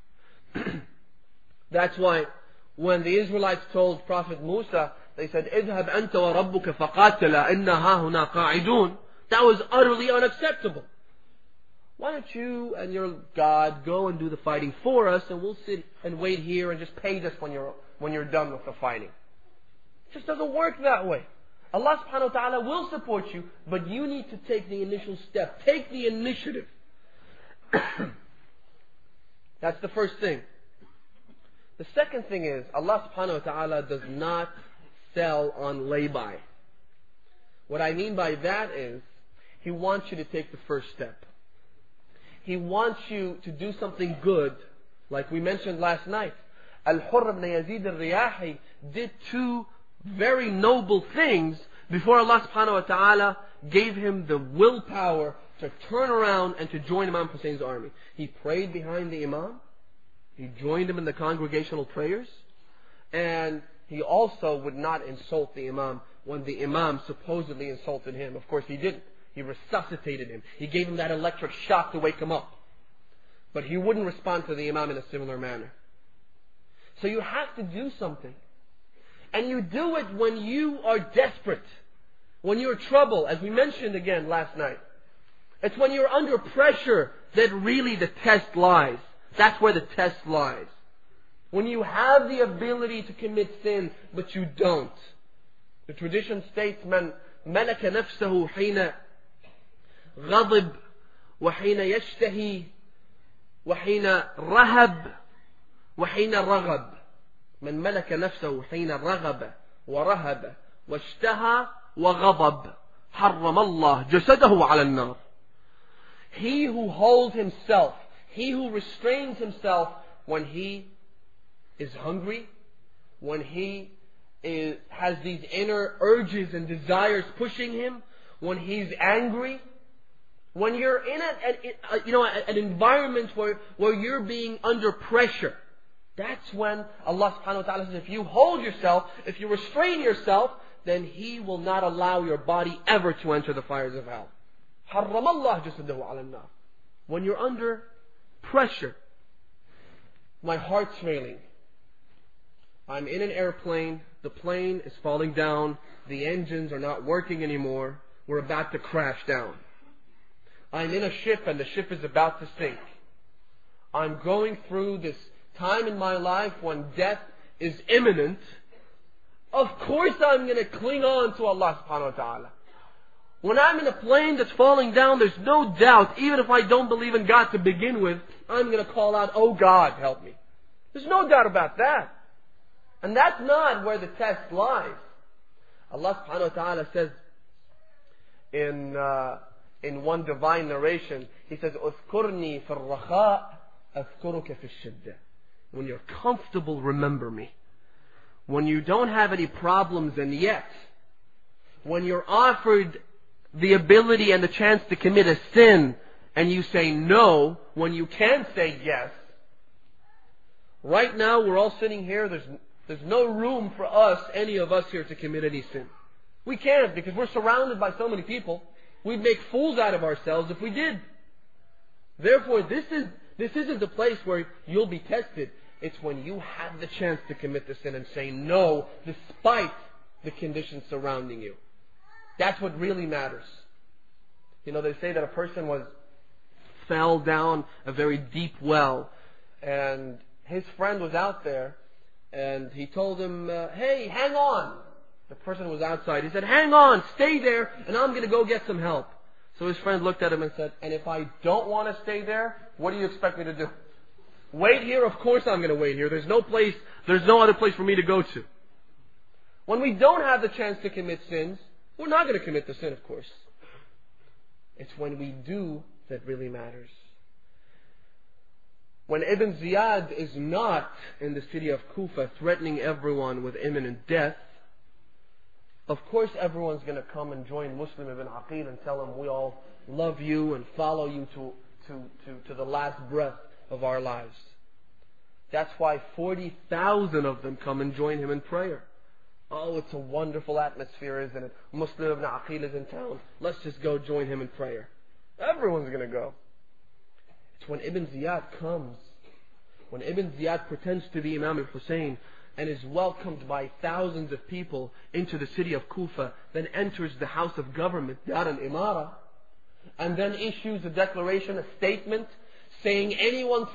That's why when the Israelites told Prophet Musa, they said, اذهب أنت وربك فقاتلا إنا هاهنا قاعدون. That was utterly unacceptable. Why don't you and your God go and do the fighting for us, and we'll sit and wait here and just pay us when you're done with the fighting. It just doesn't work that way. Allah subhanahu wa ta'ala will support you, but you need to take the initial step. Take the initiative. That's the first thing. The second thing is, Allah subhanahu wa ta'ala does not sell on lay-by. What I mean by that is, He wants you to take the first step. He wants you to do something good, like we mentioned last night. Al-Hurr ibn Yazid al-Riyahi did two very noble things before Allah subhanahu wa ta'ala gave him the willpower to turn around and to join Imam Hussein's army. He prayed behind the Imam. He joined him in the congregational prayers. And he also would not insult the Imam when the Imam supposedly insulted him. Of course he didn't. He resuscitated him. He gave him that electric shock to wake him up. But he wouldn't respond to the Imam in a similar manner. So you have to do something. And you do it when you are desperate. When you're in trouble, as we mentioned again last night. It's when you're under pressure that really the test lies. That's where the test lies. When you have the ability to commit sin, but you don't. The tradition states, من ملك نفسه حين غضب وحين يشتهي وحين رهب وحين رغب. من ملك نفسه حين رغب ورهب واشتهى وغضب حرم الله جسده على النار. He who holds himself, he who restrains himself when he is hungry, when he has these inner urges and desires pushing him, when he's angry, when you're in an environment where you're being under pressure, that's when Allah subhanahu wa ta'ala says, if you hold yourself, if you restrain yourself, then He will not allow your body ever to enter the fires of hell. حَرَّمَ اللَّهُ جَسَدَهُ عَلَى النَّارِ. When you're under pressure, my heart's failing. I'm in an airplane, the plane is falling down, the engines are not working anymore, we're about to crash down. I'm in a ship and the ship is about to sink. I'm going through this time in my life when death is imminent. Of course I'm going to cling on to Allah subhanahu wa ta'ala. When I'm in a plane that's falling down, there's no doubt, even if I don't believe in God to begin with, I'm going to call out, oh God, help me. There's no doubt about that. And that's not where the test lies. Allah subhanahu wa ta'ala says in one divine narration, He says, اذكرني في الرخاء أذكرك في الشدة. When you're comfortable, remember me. When you don't have any problems and yet, when you're offered the ability and the chance to commit a sin and you say no, when you can say yes. Right now we're all sitting here, there's no room for us, any of us here, to commit any sin. We can't, because we're surrounded by so many people. We'd make fools out of ourselves if we did. Therefore, this isn't the place where you'll be tested. It's when you have the chance to commit the sin and say no, despite the conditions surrounding you. That's what really matters. You know, they say that a person fell down a very deep well, and his friend was out there, and he told him, hey, hang on. The person was outside. He said, hang on, stay there, and I'm going to go get some help. So his friend looked at him and said, and if I don't want to stay there, what do you expect me to do? Wait here? Of course I'm going to wait here. There's no other place for me to go to. When we don't have the chance to commit sins, we're not going to commit the sin, of course. It's when we do that really matters. When Ibn Ziyad is not in the city of Kufa threatening everyone with imminent death, of course everyone's going to come and join Muslim ibn Aqil and tell him we all love you and follow you to the last breath of our lives. That's why 40,000 of them come and join him in prayer. Oh, it's a wonderful atmosphere, isn't it? Muslim ibn Aqil is in town. Let's just go join him in prayer. Everyone's going to go. It's when Ibn Ziyad comes, when Ibn Ziyad pretends to be Imam al-Hussein and is welcomed by thousands of people into the city of Kufa, then enters the house of government, Dar al-Imara, and then issues a declaration, a statement, saying anyone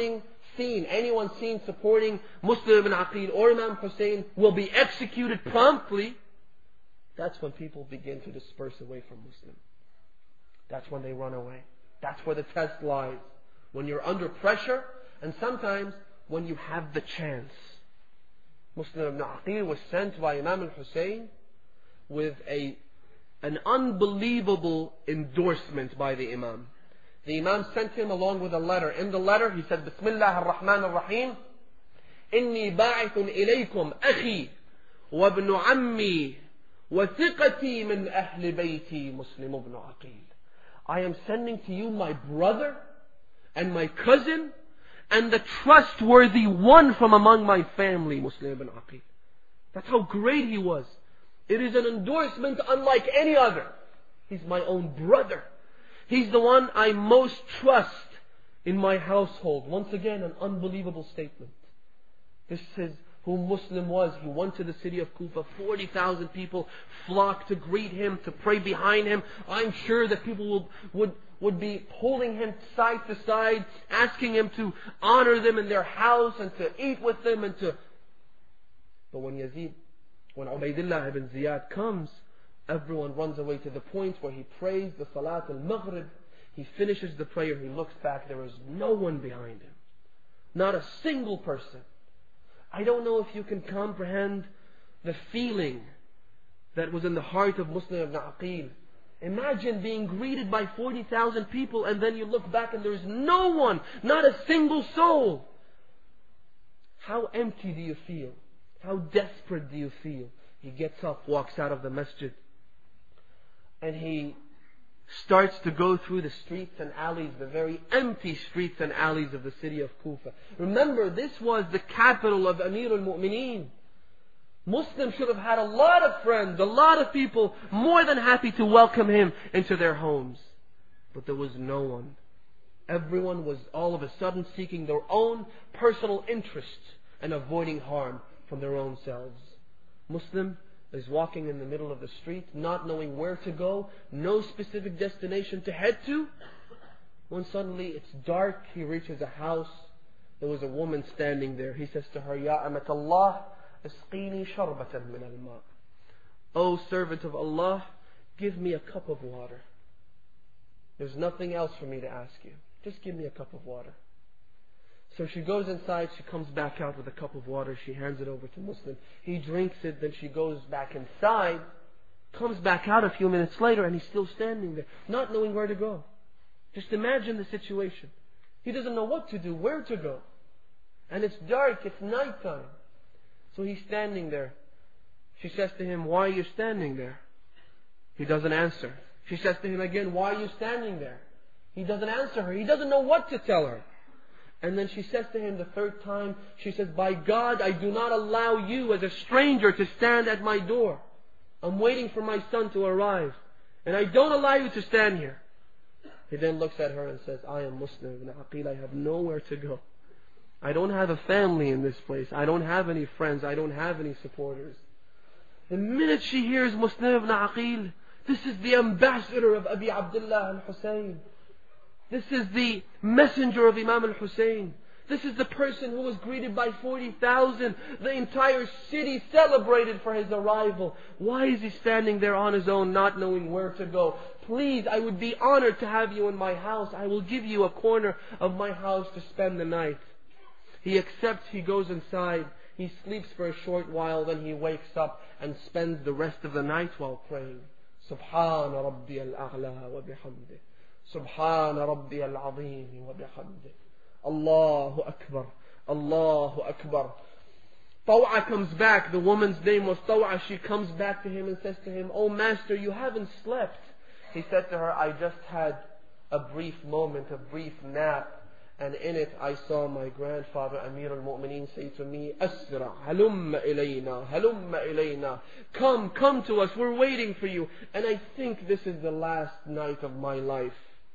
seen supporting Muslim ibn Aqil or Imam Hussein will be executed promptly. That's when people begin to disperse away from Muslim. That's when they run away. That's where the test lies. When you're under pressure, and sometimes when you have the chance. Muslim ibn Aqil was sent by Imam al-Hussein with an unbelievable endorsement by the Imam. The Imam sent him along with a letter. In the letter he said, Bismillah ar-Rahman ar-Rahim, Inni ba'ithun ilaykum akhi wa ibn ammi wa thiqati min ahli bayti Muslim ibn Aqil. I am sending to you my brother and my cousin and the trustworthy one from among my family, Muslim ibn Aqil. That's how great he was. It is an endorsement unlike any other. He's my own brother. He's the one I most trust in my household. Once again, an unbelievable statement. This is who Muslim was. He went to the city of Kufa. 40,000 people flocked to greet him, to pray behind him. I'm sure that people would be pulling him side to side, asking him to honor them in their house and to eat with them and to... But when Ubaydullah ibn Ziyad comes, everyone runs away to the point where he prays the Salat al-Maghrib. He finishes the prayer, he looks back, there is no one behind him. Not a single person. I don't know if you can comprehend the feeling that was in the heart of Muslim ibn Aqil. Imagine being greeted by 40,000 people and then you look back and there is no one, not a single soul. How empty do you feel? How desperate do you feel? He gets up, walks out of the masjid, and he starts to go through the streets and alleys, the very empty streets and alleys of the city of Kufa. Remember, this was the capital of Amir al-Mu'mineen. Muslims should have had a lot of friends, a lot of people more than happy to welcome him into their homes. But there was no one. Everyone was all of a sudden seeking their own personal interests and avoiding harm from their own selves. Muslim is walking in the middle of the street, not knowing where to go, no specific destination to head to. When suddenly it's dark, he reaches a house. There was a woman standing there. He says to her, Ya Amatallah, Isqini sharbatan min al-ma. O servant of Allah, give me a cup of water. There's nothing else for me to ask you. Just give me a cup of water. So she goes inside, she comes back out with a cup of water, she hands it over to Muslim. He drinks it, then she goes back inside, comes back out a few minutes later, and he's still standing there, not knowing where to go. Just imagine the situation. He doesn't know what to do, where to go. And it's dark, it's nighttime. So he's standing there. She says to him, why are you standing there? He doesn't answer. She says to him again, why are you standing there? He doesn't answer her. He doesn't know what to tell her. And then she says to him the third time, she says, by God, I do not allow you as a stranger to stand at my door. I'm waiting for my son to arrive. And I don't allow you to stand here. He then looks at her and says, I am Muslim ibn Aqil. I have nowhere to go. I don't have a family in this place. I don't have any friends. I don't have any supporters. The minute she hears Muslim ibn Aqil, this is the ambassador of Abi Abdullah al-Hussein. This is the messenger of Imam al-Hussein. This is the person who was greeted by 40,000. The entire city celebrated for his arrival. Why is he standing there on his own, not knowing where to go? Please, I would be honored to have you in my house. I will give you a corner of my house to spend the night. He accepts, he goes inside. He sleeps for a short while, then he wakes up and spends the rest of the night while praying. Subhana Rabbi al-A'la wa bihamdih. Subhana Rabbi al-Azim wa bihamdih. Allahu Akbar. Allahu Akbar. Taw'a comes back. The woman's name was Taw'a. She comes back to him and says to him, "Oh Master, you haven't slept." He said to her, "I just had a brief moment, a brief nap. And in it I saw my grandfather Amir al-Mu'mineen say to me, Asra, halumma ilayna, halumma ilayna. Come to us, we're waiting for you. And I think this is the last night of my life.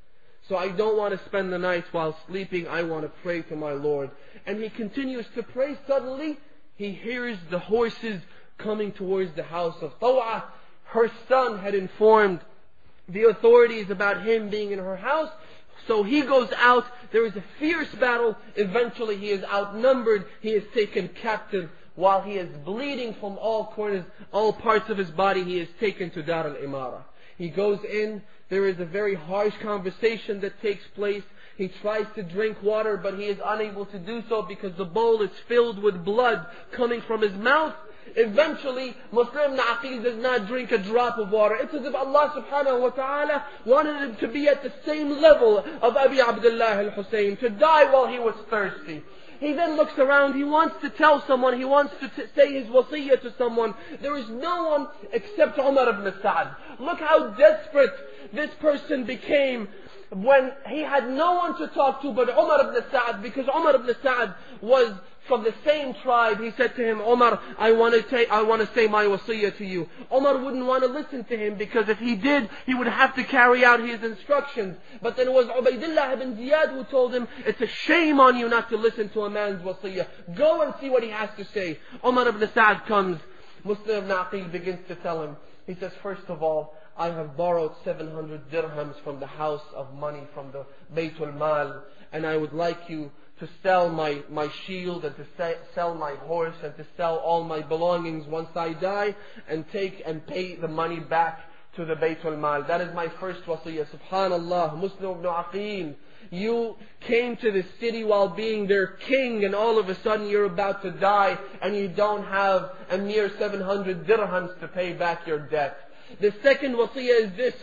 So I don't want to spend the night while sleeping, I want to pray to my Lord." And he continues to pray. Suddenly, he hears the horses coming towards the house of Taw'a. Her son had informed the authorities about him being in her house. So he goes out. There is a fierce battle. Eventually he is outnumbered. He is taken captive. While he is bleeding from all corners, all parts of his body, he is taken to Dar al-Imara. He goes in. There is a very harsh conversation that takes place. He tries to drink water, but he is unable to do so because the bowl is filled with blood coming from his mouth. Eventually, Muslim ibn Aqil does not drink a drop of water. It's as if Allah subhanahu wa ta'ala wanted him to be at the same level of Abi Abdullah al-Hussein, to die while he was thirsty. He then looks around, he wants to tell someone, he wants to say his wasiyyah to someone. There is no one except Umar ibn Sa'd. Look how desperate this person became when he had no one to talk to but Umar ibn Sa'd, because Umar ibn Sa'd was from the same tribe. He said to him, "Umar, I want to say my wasiyyah to you." Umar wouldn't want to listen to him because if he did, he would have to carry out his instructions. But then it was Ubaydullah ibn Ziyad who told him, "It's a shame on you not to listen to a man's wasiyyah. Go and see what he has to say." Umar ibn Sa'd comes. Muslim ibn Aqil begins to tell him. He says, "First of all, I have borrowed 700 dirhams from the house of money, from the Baytul Mal, and I would like you to sell my shield and to sell my horse and to sell all my belongings once I die and take and pay the money back to the Baytul Mal. That is my first wasiyah." Subhanallah, Muslim ibn Aqil, you came to this city while being their king, and all of a sudden you're about to die and you don't have a mere 700 dirhams to pay back your debt. The second wasiyah is this,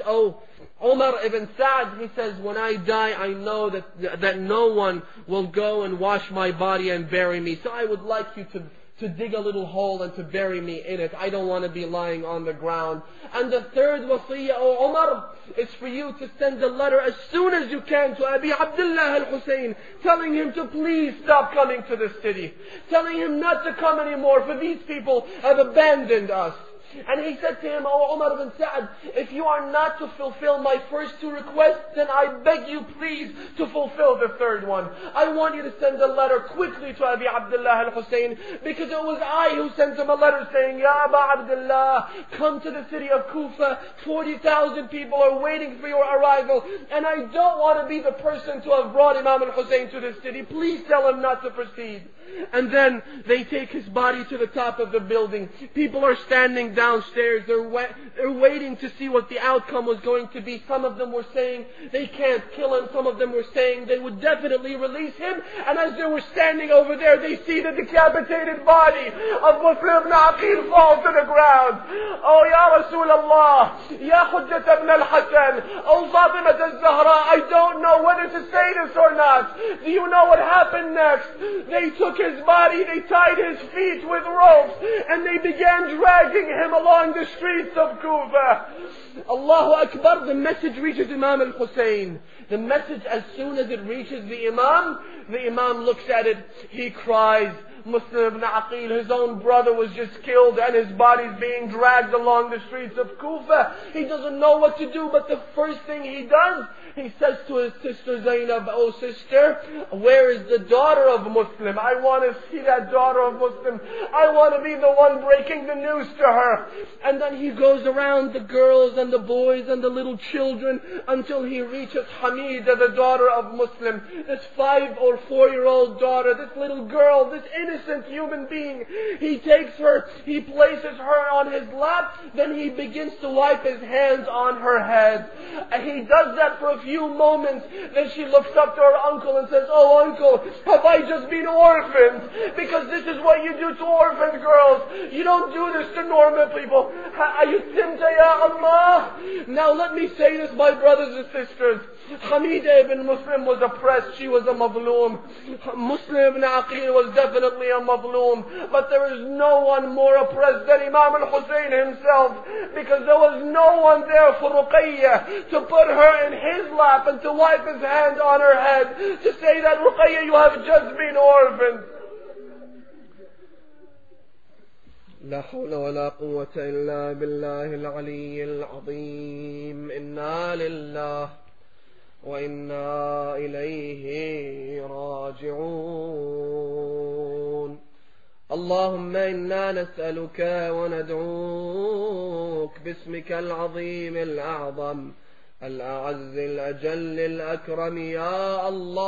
Umar ibn Sa'd, he says, "When I die, I know that no one will go and wash my body and bury me. So I would like you to dig a little hole and to bury me in it. I don't want to be lying on the ground." And the third wasiyah, O Umar, is for you to send a letter as soon as you can to Abi Abdullah al-Hussein, telling him to please stop coming to the city, telling him not to come anymore, for these people have abandoned us. And he said to him, "O Umar ibn Sa'd, if you are not to fulfill my first two requests, then I beg you please to fulfill the third one. I want you to send a letter quickly to Abi Abdullah al-Hussein, because it was I who sent him a letter saying, 'Ya Aba Abdullah, come to the city of Kufa. 40,000 people are waiting for your arrival, and I don't want to be the person to have brought Imam al-Hussein to this city. Please tell him not to proceed.'" And then they take his body to the top of the building. People are standing downstairs. They're waiting to see what the outcome was going to be. Some of them were saying they can't kill him. Some of them were saying they would definitely release him. And as they were standing over there, they see the decapitated body of Muslim ibn Aqil fall to the ground. "Oh, Ya Rasulullah, Ya Hujjat ibn al-Hasan, oh Fatima al-Zahra, I don't know whether to say this or not. Do you know what happened next? They took his body, they tied his feet with ropes, and they began dragging him along the streets of Kufa." Allahu Akbar, the message reaches Imam al-Hussein. The message, as soon as it reaches the Imam looks at it, he cries. Muslim ibn Aqil, his own brother was just killed and his body's being dragged along the streets of Kufa. He doesn't know what to do, but the first thing he does, he says to his sister Zainab, "Oh sister, where is the daughter of Muslim? I want to see that daughter of Muslim. I want to be the one breaking the news to her." And then he goes around the girls and the boys and the little children until he reaches Hamida, the daughter of Muslim. This 5 or 4-year-old daughter, this little girl, this innocent innocent human being. He takes her, he places her on his lap, then he begins to wipe his hands on her head. And he does that for a few moments. Then she looks up to her uncle and says, "Oh uncle, have I just been orphaned?" Because this is what you do to orphan girls. You don't do this to normal people. Ayutimta ya Allah. Now let me say this, my brothers and sisters. Hamida ibn Muslim was oppressed. She was a mazloom. Muslim ibn Aqil was definitely a mazloom. But there is no one more oppressed than Imam al-Hussein himself. Because there was no one there for Ruqayyah to put her in his lap and to wipe his hand on her head. To say that, Ruqayyah, you have just been orphaned. لا حول ولا قوة إلا بالله العلي العظيم. إنا لله وإنا إليه راجعون. اللهم إنا نسألك وندعوك باسمك العظيم الأعظم الأعز الأجل الأكرم يا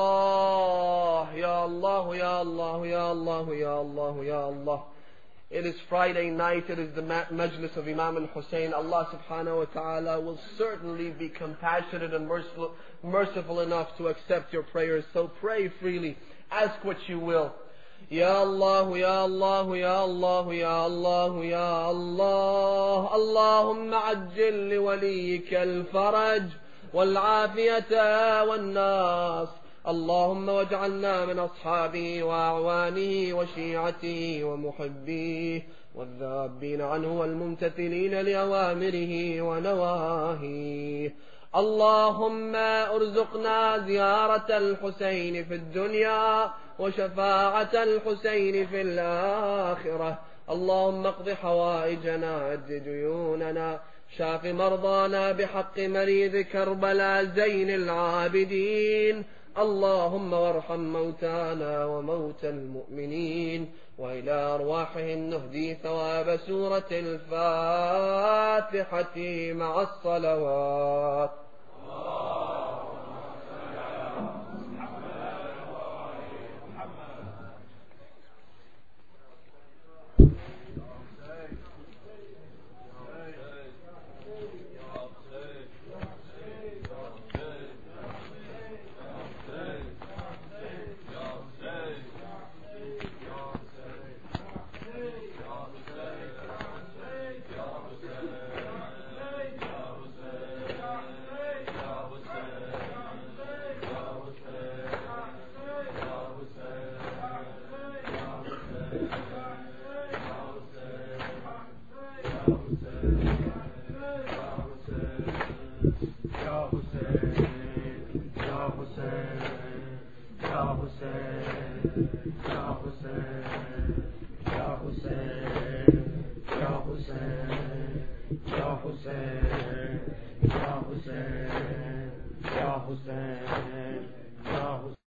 الله يا الله يا الله يا الله يا الله يا الله. It is Friday night. It is the majlis of Imam al-Hussein. Allah subhanahu wa ta'ala will certainly be compassionate and merciful enough to accept your prayers. So pray freely. Ask what you will. Ya Allah, Ya Allah, Ya Allah, Ya Allah, Ya Allah. Allahumma ajjil li waliyika al-faraj wal-afiyata wal-nas. اللهم واجعلنا من أصحابه وأعوانه وشيعته ومحبيه والذابين عنه والممتثلين لأوامره ونواهيه. اللهم ارزقنا زيارة الحسين في الدنيا وشفاعة الحسين في الآخرة. اللهم اقض حوائجنا، أد ديوننا، شاف مرضانا بحق مريض كربلاء زين العابدين. اللهم وارحم موتانا وموتى المؤمنين، وإلى أرواحهم نهدي ثواب سورة الفاتحة مع الصلوات. Ya Hussein, Ya Hussein, Ya Hussein.